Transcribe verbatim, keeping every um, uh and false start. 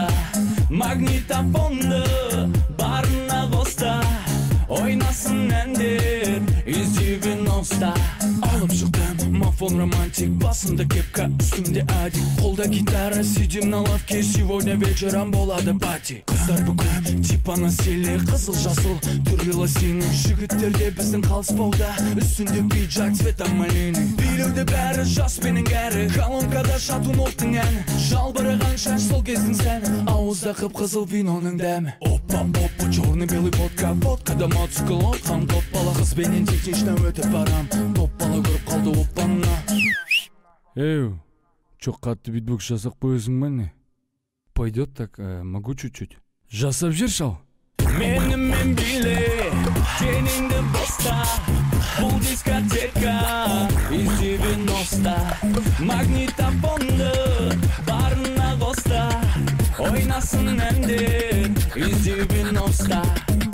Магнитофонды барына қоста, ойнасын әндер из девяносто. Алып шықтым мафон романтик, басымда кепка, үстімде адик, қолда гитара, сидим на лавке, сегодня вечером болады пати. Қыздар бүкіл типа на селе, қызыл жасыл түрлі лосины, жігіттерде біздің қалыспауда, үстінде пиджак цвета малины. Билеуде бәрі жас менің әрі, колонкада шатуновтың әні, жалбыраған шаш сол кездің сәні, ауызда қып-қызыл виноның дәмі. Опа, опа, черный-белый водка, водкада мотоцикл отқан топ бала, қызбенен технично өтіп барам, топ бала көріп қалды оппанна. Эу, чё қатты битбокс жасап қойысың ба не? Пойдет так, ә, могу чуть-чуть. Жасап жер шал. Менімен биле, деніңді боста, бұл дискотека из девяносто. Магнитофонды барына қоста, ойнасын әндер из девяносто.